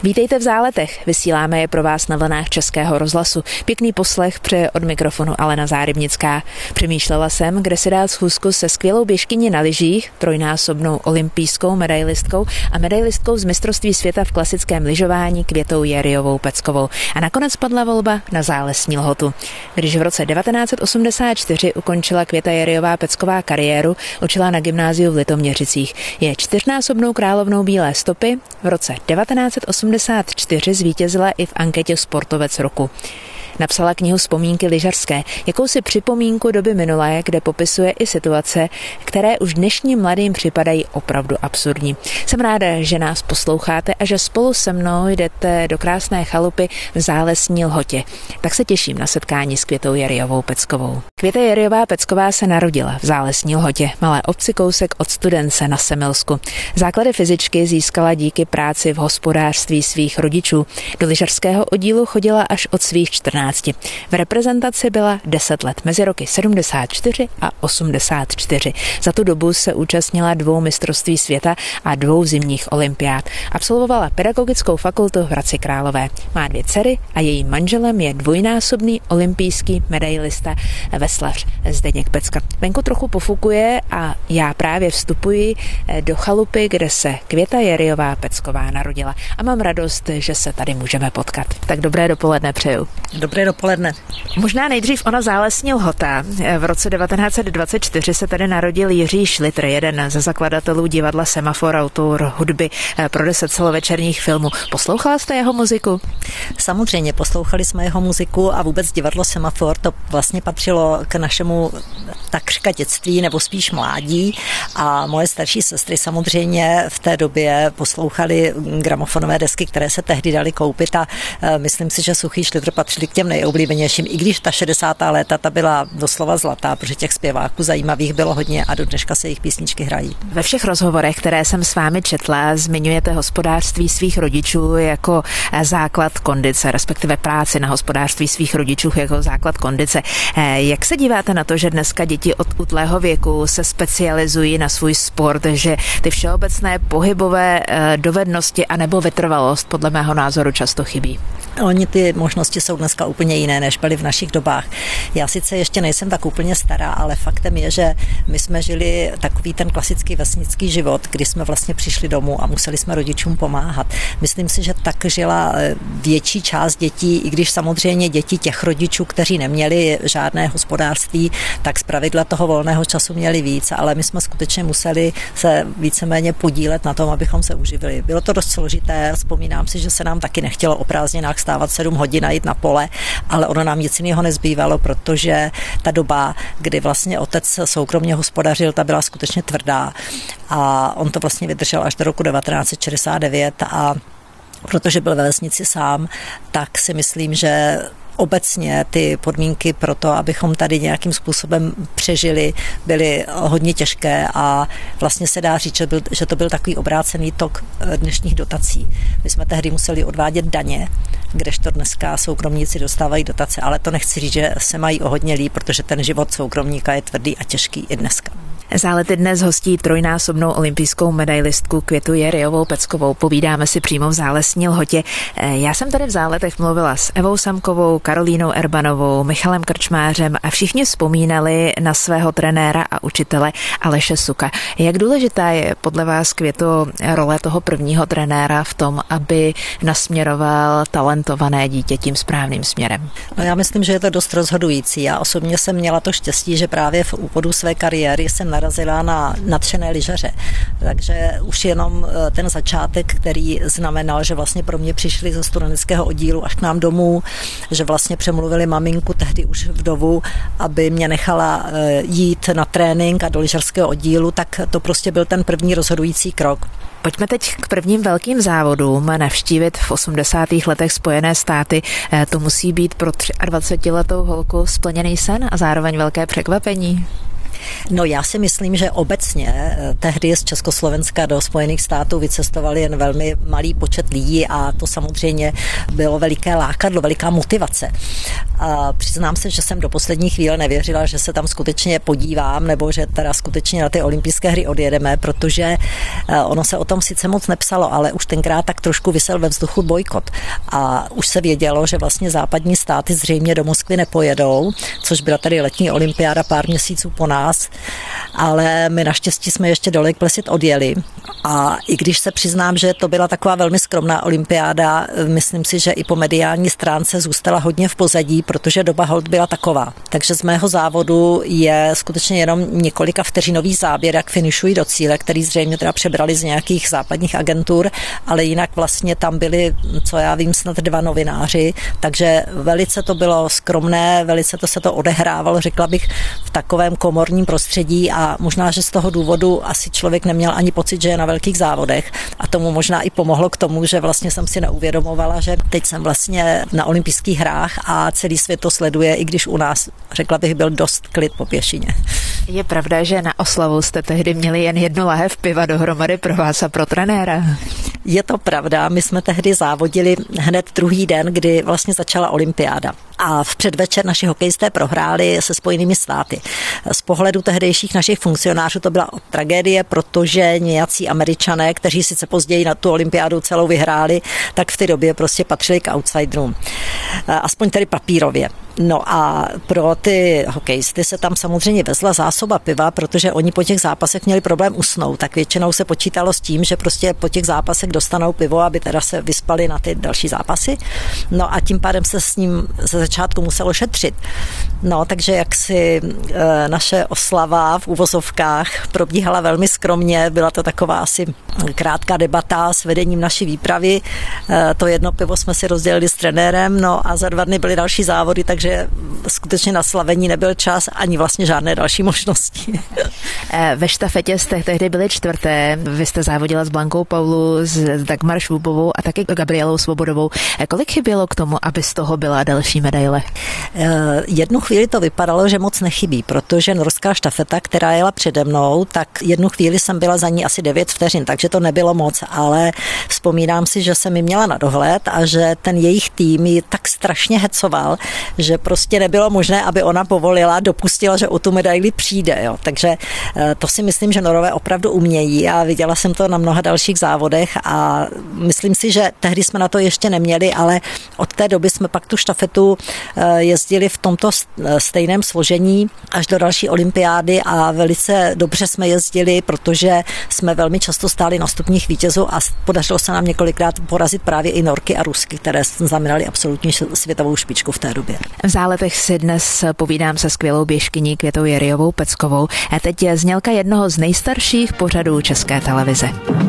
Vítejte v Záletech, vysíláme je pro vás na vlnách Českého rozhlasu. Pěkný poslech přeje od mikrofonu Alena Zárybnická. Přemýšlela jsem, kde si dát schůzku se skvělou běžkyní na lyžích, trojnásobnou olympijskou medailistkou a medailistkou z mistrovství světa v klasickém lyžování Květou Jeriovou Peckovou. A nakonec padla volba na Zálesní Lhotu. Když v roce 1984 ukončila Květa Jeriová Pecková kariéru, učila na gymnáziu v Litoměřicích. Je čtyřnásobnou královnou bílé stopy, v roce 1984 zvítězila i v anketě Sportovec roku. Napsala knihu Vzpomínky lyžařské, jakousi připomínku doby minulé, kde popisuje i situace, které už dnešním mladým připadají opravdu absurdní. Jsem ráda, že nás posloucháte a že spolu se mnou jdete do krásné chalupy v Zálesní Lhotě. Tak se těším na setkání s Květou Jeriovou Peckovou. Květa Jeriová Pecková se narodila v Zálesní Lhotě, malé obci kousek od Studence na Semilsku. Základy fyzičky získala díky práci v hospodářství svých rodičů. Do lyžařského oddílu chodila až od svých 14. V reprezentaci byla 10 let, mezi roky 74 a 84. Za tu dobu se účastnila 2 mistrovství světa a 2 zimních olympiád. Absolvovala pedagogickou fakultu v Hradci Králové. Má 2 dcery a jejím manželem je dvojnásobný olympijský medailista veslař Zdeněk Pecka. Venku trochu pofukuje a já právě vstupuji do chalupy, kde se Květa Jeriová Pecková narodila. A mám radost, že se tady můžeme potkat. Tak dobré dopoledne přeju. Dobré dopoledne. Možná nejdřív ona Zálesní Lhota. V roce 1924 se tady narodil Jiří Šlitr, jeden ze zakladatelů divadla Semafor, autor hudby pro 10 celovečerních filmů. Poslouchala jste jeho muziku? Samozřejmě, poslouchali jsme jeho muziku a vůbec divadlo Semafor, to vlastně patřilo k našemu takřka dětství, nebo spíš mládí, a moje starší sestry samozřejmě v té době poslouchali gramofonové desky, které se tehdy daly koupit, a myslím si, že Suchý Šlitr patřili k těm nejoblíbenějším, i když ta 60. léta ta byla doslova zlatá, protože těch zpěváků zajímavých bylo hodně a do dneška se jejich písničky hrají. Ve všech rozhovorech, které jsem s vámi četla, zmiňujete hospodářství svých rodičů jako základ kondice, respektive práci na hospodářství svých rodičů jako základ kondice. Jak se díváte na to, že dneska děti od útlého věku se specializují na svůj sport, že ty všeobecné pohybové dovednosti anebo vytrvalost podle mého názoru často chybí? Oni ty možnosti jsou dneska úplně jiné, než byly v našich dobách. Já sice ještě nejsem tak úplně stará, ale faktem je, že my jsme žili takový ten klasický vesnický život, kdy jsme vlastně přišli domů a museli jsme rodičům pomáhat. Myslím si, že tak žila větší část dětí, i když samozřejmě děti těch rodičů, kteří neměli žádné hospodářství, tak zpravidla toho volného času měli víc, ale my jsme skutečně museli se víceméně podílet na tom, abychom se uživili. Bylo to dost složité, vzpomínám si, že se nám taky nechtělo o prázdninách stávat 7 hodin a jít na pole, ale ono nám nic jiného nezbývalo, protože ta doba, kdy vlastně otec soukromně hospodařil, ta byla skutečně tvrdá a on to vlastně vydržel až do roku 1969, a protože byl ve vesnici sám, tak si myslím, že obecně ty podmínky pro to, abychom tady nějakým způsobem přežili, byly hodně těžké a vlastně se dá říct, že to byl takový obrácený tok dnešních dotací. My jsme tehdy museli odvádět daně, kdežto dneska soukromníci dostávají dotace, ale to nechci říct, že se mají o hodně líp, protože ten život soukromníka je tvrdý a těžký i dneska. Zálety dnes hostí trojnásobnou olympijskou medailistku Květu Jeriovou Peckovou. Povídáme si přímo v Zálesní Lhotě. Já jsem tady v Záletech mluvila s Evou Samkovou, Karolínou Erbanovou, Michalem Krčmářem a všichni vzpomínali na svého trenéra a učitele Aleše Suka. Jak důležitá je podle vás, Květo, role toho prvního trenéra v tom, aby nasměroval talentované dítě tím správným směrem? No, já myslím, že je to dost rozhodující. Já osobně jsem měla to štěstí, že právě v úvodu své kariéry jsem narazila na nadšené lyžaře. Takže už jenom ten začátek, který znamenal, že vlastně pro mě přišli ze studentského oddílu až k nám domů, že vlastně přemluvili maminku, tehdy už vdovu, aby mě nechala jít na trénink a do lyžařského oddílu, tak to prostě byl ten první rozhodující krok. Pojďme teď k prvním velkým závodům. Navštívit v 80. letech Spojené státy, to musí být pro 23letou holku splněný sen a zároveň velké překvapení. No já si myslím, že obecně tehdy z Československa do Spojených států vycestovali jen velmi malý počet lidí a to samozřejmě bylo veliké lákadlo, veliká motivace. A přiznám se, že jsem do poslední chvíle nevěřila, že se tam skutečně podívám nebo že teda skutečně na ty olympijské hry odjedeme, protože ono se o tom sice moc nepsalo, ale už tenkrát tak trošku visel ve vzduchu bojkot. A už se vědělo, že vlastně západní státy zřejmě do Moskvy nepojedou, což byla tady letní olympiáda pár měsíců po nás, ale my naštěstí jsme ještě do Lake Placid odjeli. A i když se přiznám, že to byla taková velmi skromná olympiáda, myslím si, že i po mediální stránce zůstala hodně v pozadí, protože doba hold byla taková. Takže z mého závodu je skutečně jenom několika vteřinový záběr, jak finišují do cíle, který zřejmě teda přebrali z nějakých západních agentur, ale jinak vlastně tam byli, co já vím, snad 2 novináři, takže velice to bylo skromné, velice to se to odehrávalo, řekla bych, v takovém komorním prostředí a možná, že z toho důvodu asi člověk neměl ani pocit, že je na velkých závodech a tomu možná i pomohlo k tomu, že vlastně jsem si neuvědomovala, že teď jsem vlastně na olympijských hrách a celý svět to sleduje, i když u nás, řekla bych, byl dost klid po pěšině. Je pravda, že na oslavu jste tehdy měli jen 1 lahev piva dohromady pro vás a pro trenéra? Je to pravda, my jsme tehdy závodili hned druhý den, kdy vlastně začala olympiáda. A v předvečer naši hokejisté prohráli se Spojenými státy. Z pohledu tehdejších našich funkcionářů to byla tragédie, protože nějací Američané, kteří sice později na tu olympiádu celou vyhráli, tak v té době prostě patřili k outsiderům. Aspoň tedy papírově. No a pro ty hokejisty se tam samozřejmě vezla zásoba piva, protože oni po těch zápasech měli problém usnout, tak většinou se počítalo s tím, že prostě po těch zápasech dostanou pivo, aby teda se vyspali na ty další zápasy. No a tím pádem se s ním ze začátku muselo šetřit. No, takže jak si naše oslava v uvozovkách probíhala velmi skromně, byla to taková asi krátká debata s vedením naší výpravy. To 1 pivo jsme si rozdělili s trenérem, no a za 2 dny byly další závody, takže skutečně na slavení nebyl čas ani vlastně žádné další možnosti. Ve štafetě jste tehdy byli 4. Vy jste závodila s Blankou Paulu, s Dagmar Švůbovou a taky Gabrielou Svobodovou. Kolik chybělo k tomu, aby z toho byla další medaile? Jednu chvíli to vypadalo, že moc nechybí, protože norská štafeta, která jela přede mnou, tak jednu chvíli jsem byla za ní asi 9 vteřin, takže to nebylo moc, ale vzpomínám si, že jsem ji měla na dohled a že ten jejich tým ji tak strašně hecoval, že prostě nebylo možné, aby ona povolila, dopustila, že o tu medaili přijde. Jo. Takže to si myslím, že Norové opravdu umějí a viděla jsem to na mnoha dalších závodech a myslím si, že tehdy jsme na to ještě neměli, ale od té doby jsme pak tu štafetu jezdili v tomto stejném složení až do další olympiády a velice dobře jsme jezdili, protože jsme velmi často stáli na stupních vítězů a podařilo se nám několikrát porazit právě i Norky a Rusky, které znamenaly absolutní světovou špičku v té době. V Záletech si dnes povídám se skvělou běžkyní Květou Jeriovou Peckovou a teď je znělka jednoho z nejstarších pořadů České televize.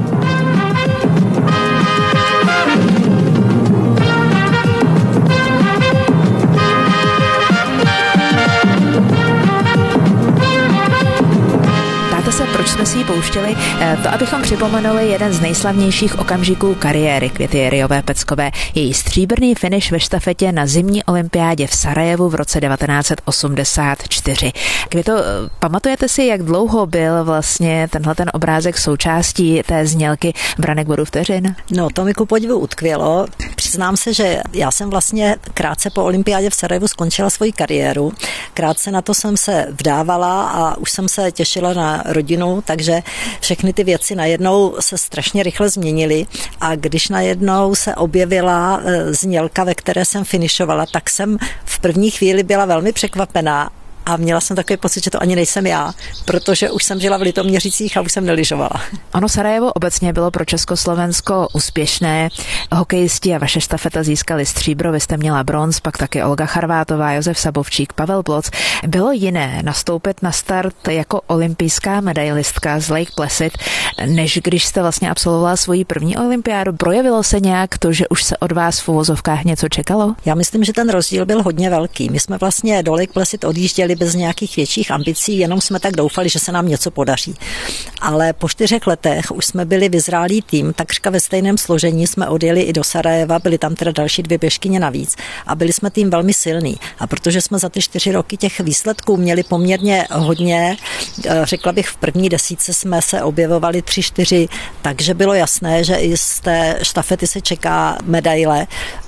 Proč jsme si ji pouštěli? To, abychom připomenuli jeden z nejslavnějších okamžiků kariéry Květy Jeriové Peckové. Její stříbrný finish ve štafetě na zimní olympiádě v Sarajevu v roce 1984. Květo, pamatujete si, jak dlouho byl vlastně ten obrázek součástí té znělky Branek bodu vteřin? No, to mi ku podivu utkvělo. Přiznám se, že já jsem vlastně krátce po olympiádě v Sarajevu skončila svoji kariéru. Krátce na to jsem se vdávala a už jsem se těšila na rodinu, takže všechny ty věci najednou se strašně rychle změnily a když najednou se objevila znělka, ve které jsem finišovala, tak jsem v první chvíli byla velmi překvapená a měla jsem takový pocit, že to ani nejsem já, protože už jsem žila v Litoměřicích a už jsem nelyžovala. Ono Sarajevo obecně bylo pro Československo úspěšné. Hokejisti a vaše štafeta získali stříbro, vy jste měla bronz, pak taky Olga Charvátová, Josef Sabovčík, Pavel Ploc. Bylo jiné nastoupit na start jako olympijská medailistka z Lake Placid, než když jste vlastně absolvovala svoji první olympiádu. Projevilo se nějak to, že už se od vás v uvozovkách něco čekalo? Já myslím, že ten rozdíl byl hodně velký. My jsme vlastně do Lake Placid odjížděli jeli bez nějakých větších ambicí, jenom jsme tak doufali, že se nám něco podaří. Ale po 4 letech už jsme byli vyzrálý tým, takřka ve stejném složení jsme odjeli i do Sarajeva, byly tam teda další 2 běžkyně navíc a byli jsme tým velmi silný. A protože jsme za ty 4 roky těch výsledků měli poměrně hodně, řekla bych v první 10 jsme se objevovali 3-4, takže bylo jasné, že i z té štafety se čeká medaile.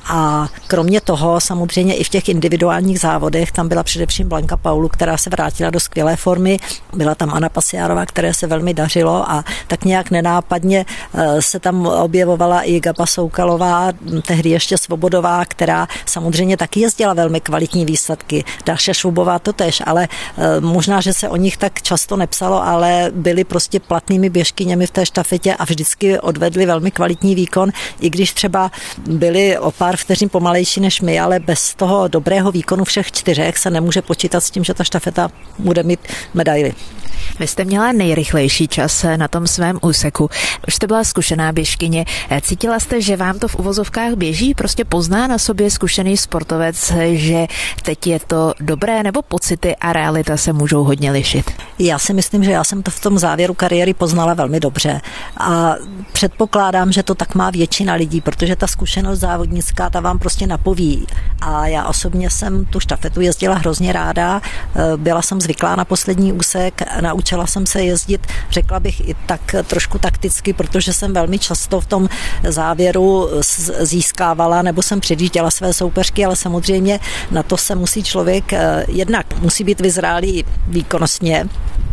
A kromě toho samozřejmě i v těch individuálních závodech tam byla především Blanka Paulu, která se vrátila do skvělé formy. Byla tam Anna Pasiárová, které se velmi dařilo a tak nějak nenápadně se tam objevovala i Gaba Soukalová, tehdy ještě Svobodová, která samozřejmě taky jezdila velmi kvalitní výsledky. Dáša Švubová totéž, ale možná, že se o nich tak často nepsalo, ale byli prostě platnými běžkyněmi v té štafetě a vždycky odvedli velmi kvalitní výkon, i když třeba byli o pár vteřin pomalejší než my, ale bez toho dobrého výkonu všech 4 se nemůže počítat s tím, že ta štafeta bude mít medaili. Vy jste měla nejrychlejší čas na tom svém úseku. Už jste byla zkušená běžkyně. Cítila jste, že vám to v uvozovkách běží? Prostě pozná na sobě zkušený sportovec, že teď je to dobré, nebo pocity a realita se můžou hodně lišit? Já si myslím, že já jsem to v tom závěru kariéry poznala velmi dobře. A předpokládám, že to tak má většina lidí, protože ta zkušenost závodnická, ta vám prostě napoví. A já osobně jsem tu štafetu jezdila hrozně ráda. Byla jsem zvyklá na poslední úsek, naučila jsem se jezdit, řekla bych i tak trošku takticky, protože jsem velmi často v tom závěru získávala nebo jsem předjížděla své soupeřky, ale samozřejmě na to se musí člověk jednak musí být vyzrálý výkonnostně,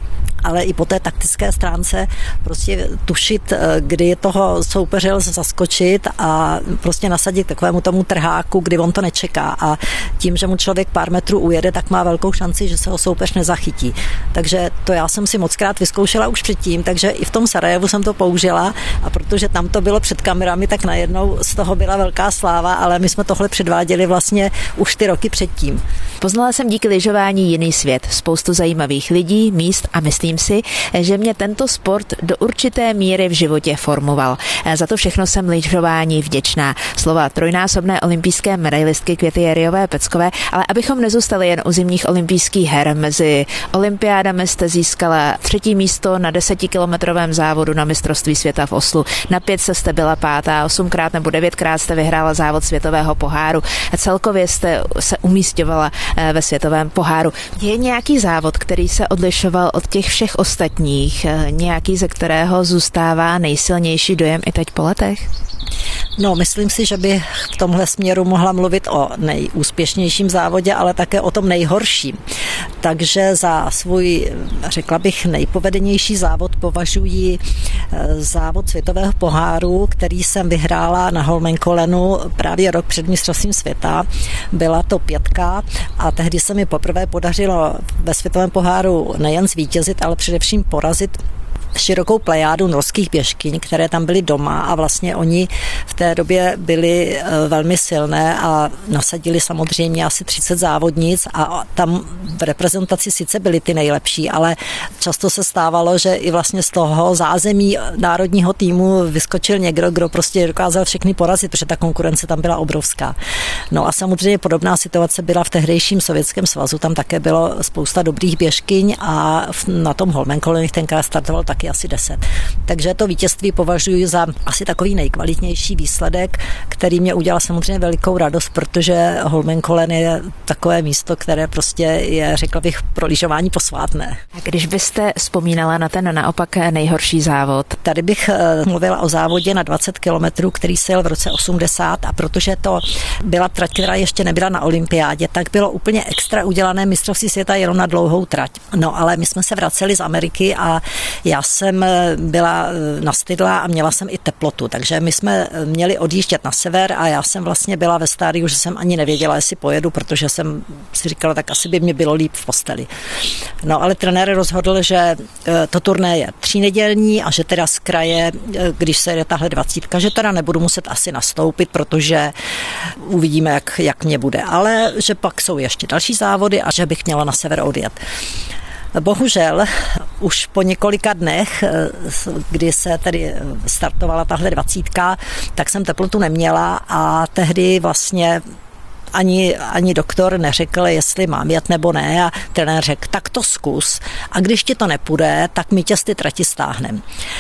ale i po té taktické stránce prostě tušit, kdy toho soupeře lze zaskočit a prostě nasadit takovému tomu trháku, kdy on to nečeká. A tím, že mu člověk pár metrů ujede, tak má velkou šanci, že se ho soupeř nezachytí. Takže to já jsem si mockrát vyzkoušela už předtím, takže i v tom Sarajevu jsem to použila a protože tam to bylo před kamerami, tak najednou z toho byla velká sláva, ale my jsme tohle předváděli vlastně už 4 roky předtím. Poznala jsem díky lyžování jiný svět, spoustu zajímavých lidí, míst a myslím si, že mě tento sport do určité míry v životě formoval. Za to všechno jsem lyžování vděčná. Slova trojnásobné olympijské medailistky Květy Jeriové Peckové, ale abychom nezůstali jen u zimních olympijských her. Mezi olympiádami jste získala 3. místo na 10kilometrovém závodu na mistrovství světa v Oslu. Na 5 jste byla 5., 8krát nebo 9krát jste vyhrála závod světového poháru. Celkově jste se umísťovala ve světovém poháru. Je nějaký závod, který se odlišoval od těch všech ostatních, nějaký, ze kterého zůstává nejsilnější dojem i teď po letech? No, myslím si, že bych v tomhle směru mohla mluvit o nejúspěšnějším závodě, ale také o tom nejhorším. Takže za svůj, řekla bych, nejpovedenější závod považuji závod světového poháru, který jsem vyhrála na Holmenkollenu právě rok před mistrovstvím světa. Byla to 5 a tehdy se mi poprvé podařilo ve světovém poháru nejen zvítězit, ale především porazit širokou plejádu norských běžkyň, které tam byly doma a vlastně oni v té době byli velmi silné a nasadili samozřejmě asi 30 závodnic a tam v reprezentaci sice byly ty nejlepší, ale často se stávalo, že i vlastně z toho zázemí národního týmu vyskočil někdo, kdo prostě dokázal všechny porazit, protože ta konkurence tam byla obrovská. No a samozřejmě podobná situace byla v tehdejším Sovětském svazu, tam také bylo spousta dobrých běžkyň a na tom Holmenkollenu tenkrát startoval taky asi 10. Takže to vítězství považuji za asi takový nejkvalitnější výsledek, který mě udělal samozřejmě velikou radost, protože Holmenkollen je takové místo, které prostě je, řekla bych, pro lyžování posvátné. A když byste vzpomínala na ten naopak nejhorší závod? Tady bych mluvila o závodě na 20 kilometrů, který se jel v roce 80 a protože to byla trať, která ještě nebyla na olympiádě, tak bylo úplně extra udělané mistrovství světa jenom na dlouhou trať. No ale my jsme se vraceli z Ameriky a já jsem byla nastydlá a měla jsem i teplotu, takže my jsme měli odjíždět na sever a já jsem vlastně byla ve stádiu, že jsem ani nevěděla, jestli pojedu, protože jsem si říkala, tak asi by mě bylo líp v posteli. No ale trenér rozhodl, že to turné je 3nedělní a že teda z kraje, když se jde tahle 20, že teda nebudu muset asi nastoupit, protože uvidíme, jak mě bude, ale že pak jsou ještě další závody a že bych měla na sever odjet. Bohužel už po několika dnech, kdy se tedy startovala tahle 20, tak jsem teplotu neměla a tehdy vlastně ani doktor neřekl, jestli mám jet nebo ne a trenér řekl, tak to zkus a když ti to nepůjde, tak my tě z ty trati stáhneme.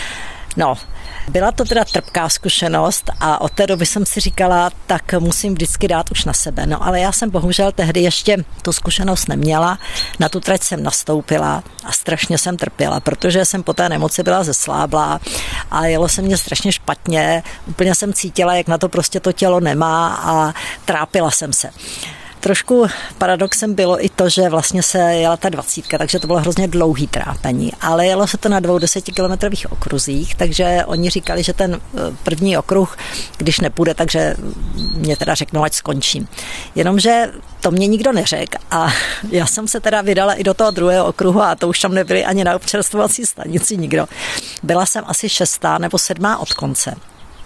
No, byla to teda trpká zkušenost a od té doby jsem si říkala, tak musím vždycky dát už na sebe. No ale já jsem bohužel tehdy ještě tu zkušenost neměla, na tu trať jsem nastoupila a strašně jsem trpěla, protože jsem po té nemoci byla zesláblá a jelo se mě strašně špatně, úplně jsem cítila, jak na to prostě to tělo nemá a trápila jsem se. Trošku paradoxem bylo i to, že vlastně se jela ta 20, takže to bylo hrozně dlouhý trápení, ale jelo se to na 10kilometrových okruzích, takže oni říkali, že ten první okruh, když nepůjde, takže mě teda řeknou, ať skončím. Jenomže to mě nikdo neřekl a já jsem se teda vydala i do toho druhého okruhu a to už tam nebyli ani na občerstvovací stanici nikdo. Byla jsem asi 6. nebo 7. od konce.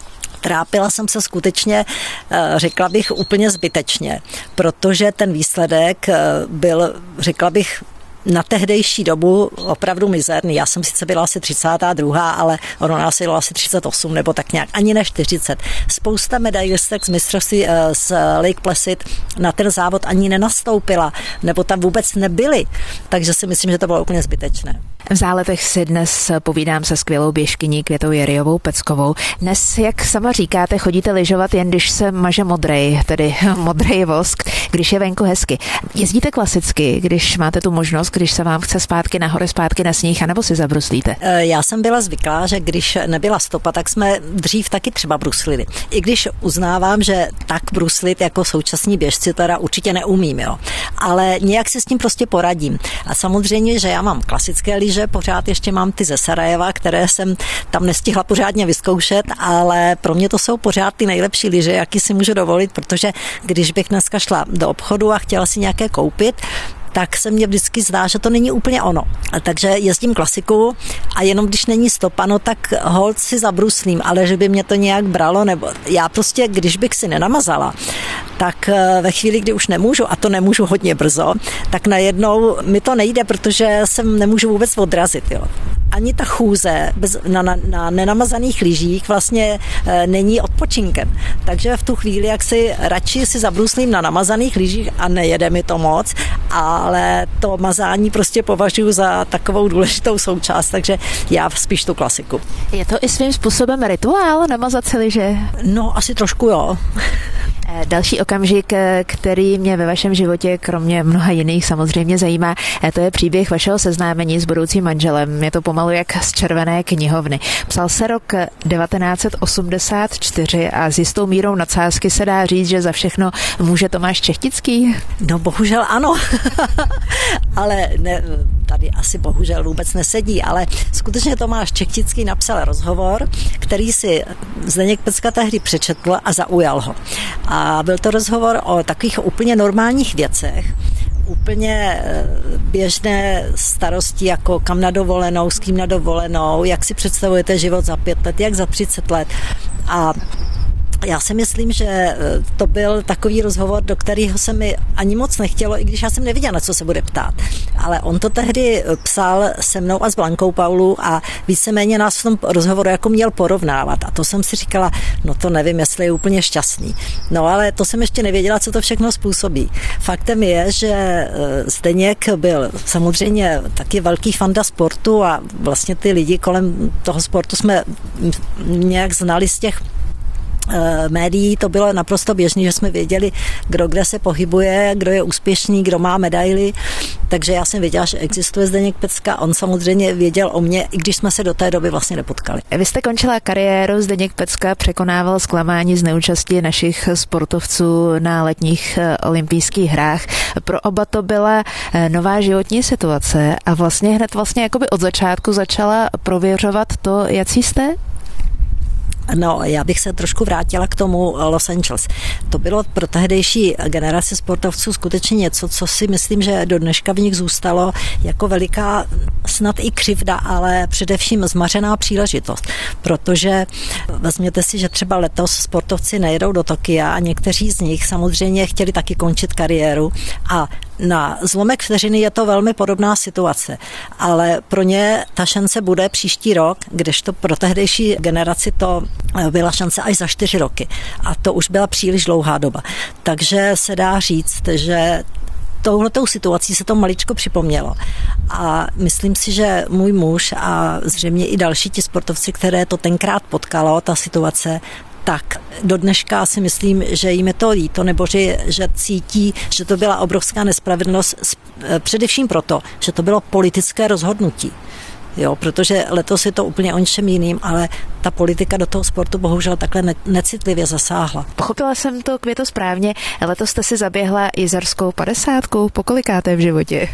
Trápila jsem se skutečně, řekla bych, úplně zbytečně, protože ten výsledek byl, řekla bych, na tehdejší dobu opravdu mizerný. Já jsem sice byla asi 32., ale ono nás jelo asi 38 nebo tak nějak, ani ne 40. Spousta medailistek z mistrovství z Lake Placid na ten závod ani nenastoupila, nebo tam vůbec nebyly. Takže si myslím, že to bylo úplně zbytečné. V Záletech si dnes povídám se skvělou běžkyní Květou Jeriovou Peckovou. Dnes, jak sama říkáte, chodíte lyžovat jen když se maže modrej, tedy modrej vosk, když je venku hezky. Jezdíte klasicky, když máte tu možnost, když se vám chce zpátky nahoře, zpátky na sníh, anebo si zabruslíte? Já jsem byla zvyklá, že když nebyla stopa, tak jsme dřív taky třeba bruslili. I když uznávám, že tak bruslit jako současní běžci teda určitě neumím, jo. Ale nějak si s tím prostě poradím. A samozřejmě, že já mám klasické lyže, pořád ještě mám ty ze Sarajeva, které jsem tam nestihla pořádně vyzkoušet, ale pro mě to jsou pořád ty nejlepší lyže, jaký si můžu dovolit, protože když bych dneska šla do obchodu a chtěla si nějaké koupit, tak se mně vždycky zdá, že to není úplně ono. Takže jezdím klasiku a jenom když není stopa, no tak holt si zabruslím, ale že by mě to nějak bralo, nebo já prostě, když bych si nenamazala, tak ve chvíli, kdy už nemůžu, a to nemůžu hodně brzo, tak najednou mi to nejde, protože jsem nemůžu vůbec odrazit, jo. Ani ta chůze na nenamazaných lyžích vlastně není odpočinkem. Takže v tu chvíli, jak si radši si zabruslím na namazaných lyžích a nejede mi to moc, ale to mazání prostě považuji za takovou důležitou součást, takže já spíš tu klasiku. Je to i svým způsobem rituál namazat si lyže? No, asi trošku jo. Další okamžik, který mě ve vašem životě, kromě mnoha jiných, samozřejmě zajímá, to je příběh vašeho seznámení s budoucím manželem. Je to pomalu jak z červené knihovny. Psal se rok 1984 a s jistou mírou nadsázky se dá říct, že za všechno může Tomáš Čechtický? No bohužel ano, ale ne, tady asi bohužel vůbec nesedí, ale skutečně Tomáš Čechtický napsal rozhovor, který si Zdeněk Pecka tehdy přečetl a zaujal ho. A byl to rozhovor o takových úplně normálních věcech, úplně běžné starosti, jako kam na dovolenou, s kým na dovolenou, jak si představujete život za 5 let, jak za 30 let. A já si myslím, že to byl takový rozhovor, do kterého se mi ani moc nechtělo, i když já jsem nevěděla, na co se bude ptát. Ale on to tehdy psal se mnou a s Blankou Paulou a víceméně nás v tom rozhovoru jako měl porovnávat. A to jsem si říkala, no to nevím, jestli je úplně šťastný. No ale to jsem ještě nevěděla, co to všechno způsobí. Faktem je, že Zdeněk byl samozřejmě taky velký fanda sportu a vlastně ty lidi kolem toho sportu jsme nějak znali z těch médií, to bylo naprosto běžné, že jsme věděli, kdo kde se pohybuje, kdo je úspěšný, kdo má medaily, takže já jsem věděla, že existuje Zdeněk Pecka, on samozřejmě věděl o mně, i když jsme se do té doby vlastně nepotkali. Vy jste končila kariéru, Zdeněk Pecka překonával zklamání z neúčasti našich sportovců na letních olympijských hrách. Pro oba to byla nová životní situace a vlastně hned jakoby od začátku začala prověřovat to, jací jste? No, já bych se trošku vrátila k tomu Los Angeles. To bylo pro tehdejší generaci sportovců skutečně něco, co si myslím, že do dneška v nich zůstalo jako veliká snad i křivda, ale především zmařená příležitost. Protože vezměte si, že třeba letos sportovci nejedou do Tokia a někteří z nich samozřejmě chtěli taky končit kariéru a Na zlomek vteřiny je to velmi podobná situace, ale pro ně ta šance bude příští rok, kdežto pro tehdejší generaci to byla šance až za 4 roky. A to už byla příliš dlouhá doba. Takže se dá říct, že touhletou situací se to maličko připomnělo. A myslím si, že můj muž a zřejmě i další ti sportovci, které to tenkrát potkalo, ta situace, tak do dneška si myslím, že jim je to líto, nebo že cítí, že to byla obrovská nespravedlnost, především proto, že to bylo politické rozhodnutí. Jo, protože letos je to úplně o něčem jiným, ale ta politika do toho sportu bohužel takhle necitlivě zasáhla. Pochopila jsem to, Květo, správně. Letos jste si zaběhla jizerskou 50, pokolikáté v životě?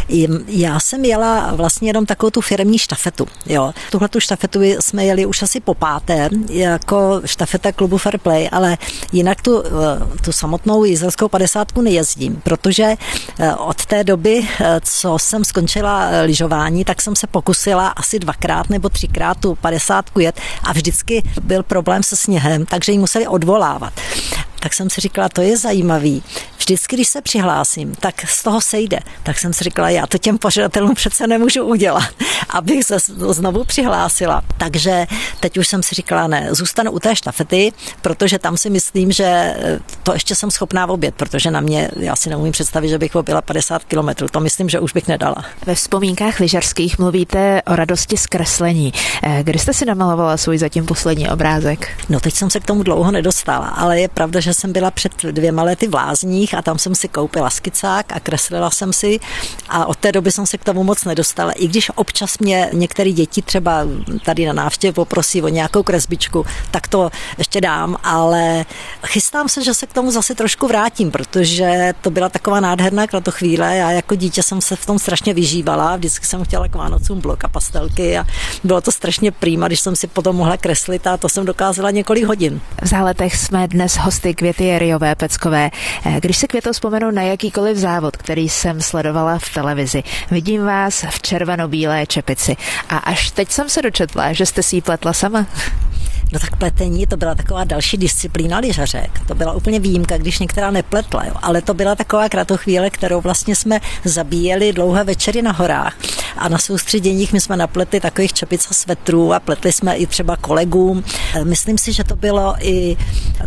Já jsem jela vlastně jenom takovou tu firemní štafetu. Jo. Tuhletu štafetu jsme jeli už asi po 5. jako štafeta klubu Fair Play, ale jinak tu samotnou jizerskou 50 nejezdím, protože od té doby, co jsem skončila lyžování, tak jsem se pokusila asi 2krát nebo 3krát tu 50 jet a vždycky byl problém se sněhem, takže ji museli odvolávat. Tak jsem si říkala, to je zajímavý. Vždycky, když se přihlásím, tak z toho sejde. Tak jsem si říkala, já to těm pořadatelům přece nemůžu udělat, abych se znovu přihlásila. Takže teď už jsem si říkala, ne, zůstanu u té štafety, protože tam si myslím, že to ještě jsem schopná objet, protože na mě, já si neumím představit, že bych objela 50 kilometrů. To myslím, že už bych nedala. Ve vzpomínkách lyžařských mluvíte o radosti z kreslení. Kdy jste si namalovala svůj zatím poslední obrázek? No, teď jsem se k tomu dlouho nedostala, ale je pravda, že jsem byla před 2 lety v Lázních a tam jsem si koupila skicák a kreslila jsem si a od té doby jsem se k tomu moc nedostala. I když občas mě některé děti třeba tady na návštěvě poprosí o nějakou kresbičku, tak to ještě dám, ale chystám se, že se k tomu zase trošku vrátím, protože to byla taková nádherná kratochvíle. Já jako dítě jsem se v tom strašně vyžívala, vždycky jsem chtěla k Vánocům blok a pastelky a bylo to strašně prýma, když jsem si potom mohla kreslit a to jsem dokázala několik hodin. V Záletech jsme dnes hosty Květy Jerryové Peckové. Když si, Květo, vzpomenu na jakýkoliv závod, který jsem sledovala v televizi, vidím vás v červeno-bílé čepici. A až teď jsem se dočetla, že jste si ji pletla sama. No tak pletení, to byla taková další disciplína lyžařek. To byla úplně výjimka, když některá nepletla, jo. Ale to byla taková kratochvíle, kterou vlastně jsme zabíjeli dlouhé večery na horách. A na soustředěních my jsme napletli takových čepic a svetrů a pletli jsme i třeba kolegům. Myslím si, že to bylo i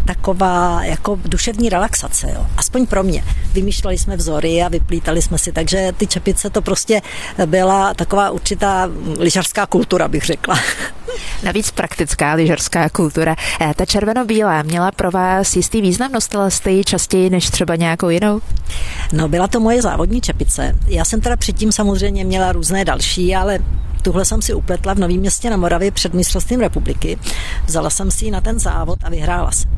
taková jako duševní relaxace, jo. Aspoň pro mě. Vymýšleli jsme vzory a vyplítali jsme si, takže ty čepice to prostě byla taková určitá lyžařská kultura, bych řekla. Navíc praktická lyžařská kultura. Ta červeno-bílá měla pro vás jistý význam? Nosila jste ji častěji než třeba nějakou jinou? No, byla to moje závodní čepice. Já jsem teda předtím samozřejmě měla různé další, ale tuhle jsem si upletla v Novém Městě na Moravě před mistrovstvím republiky. Vzala jsem si ji na ten závod a vyhrála jsem.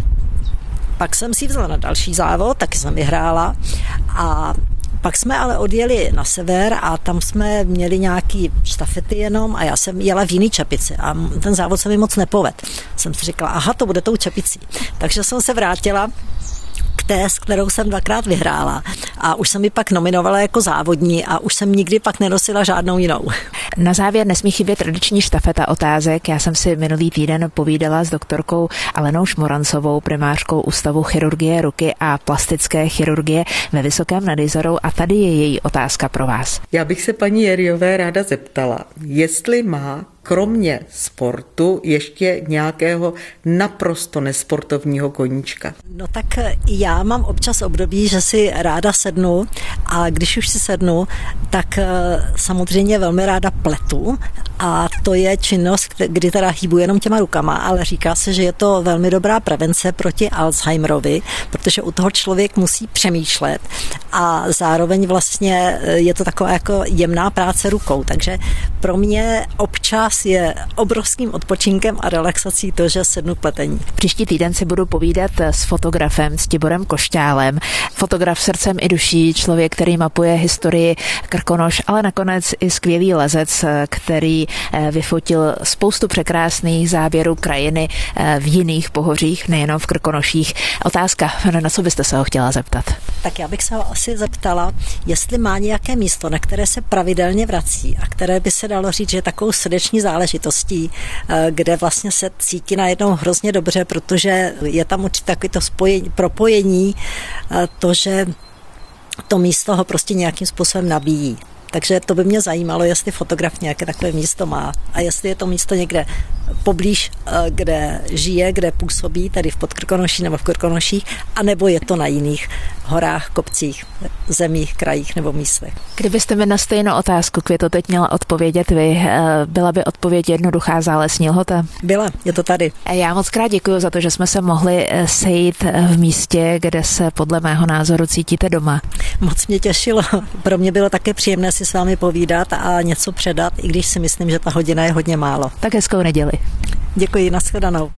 Pak jsem si vzala na další závod, taky jsem vyhrála a pak jsme ale odjeli na sever a tam jsme měli nějaký štafety jenom a já jsem jela v jiný čepici a ten závod se mi moc nepovedl. Jsem si říkala, aha, to bude tou čepicí. Takže jsem se vrátila k té, s kterou jsem 2krát vyhrála a už jsem ji pak nominovala jako závodní a už jsem nikdy pak nenosila žádnou jinou. Na závěr nesmí chybět tradiční štafeta otázek. Já jsem si minulý týden povídala s doktorkou Alenou Šmorancovou, primářkou Ústavu chirurgie ruky a plastické chirurgie ve Vysokém nad Jizerou a tady je její otázka pro vás. Já bych se paní Jerryové ráda zeptala, jestli má kromě sportu ještě nějakého naprosto nesportovního koníčka. No tak já mám občas období, že si ráda sednu a když už si sednu, tak samozřejmě velmi ráda pletu a to je činnost, kdy teda hýbu jenom těma rukama, ale říká se, že je to velmi dobrá prevence proti Alzheimerovi, protože u toho člověk musí přemýšlet a zároveň vlastně je to taková jako jemná práce rukou, takže pro mě občas je obrovským odpočinkem a relaxací to, že sednu k pletení. Příští týden si budu povídat s fotografem Ctiborem Košťálem. Fotograf srdcem i duší, člověk, který mapuje historii Krkonoš, ale nakonec i skvělý lezec, který vyfotil spoustu překrásných záběrů krajiny v jiných pohořích, nejenom v Krkonoších. Otázka, na co byste se ho chtěla zeptat? Tak já bych se ho asi zeptala, jestli má nějaké místo, na které se pravidelně vrací a které by se dalo říct, že je takovou srdeční záležitostí, kde vlastně se cítí najednou hrozně dobře, protože je tam určitě takový to propojení, to, že to místo ho prostě nějakým způsobem nabíjí. Takže to by mě zajímalo, jestli fotograf nějaké takové místo má a jestli je to místo někde poblíž, kde žije, kde působí, tady v Podkrkonoší nebo v Krkonoších, anebo je to na jiných horách, kopcích, zemích, krajích nebo místech. Kdybyste mi na stejnou otázku, Květo, teď měla odpovědět vy, byla by odpověď jednoduchá: Zálesní Lhota? Byla, je to tady. Já moc krát děkuji za to, že jsme se mohli sejít v místě, kde se podle mého názoru cítíte doma. Moc mě těšilo. Pro mě bylo také příjemné si s vámi povídat a něco předat, i když si myslím, že ta hodina je hodně málo. Tak hezkou neděli. Děkuji, nashledanou.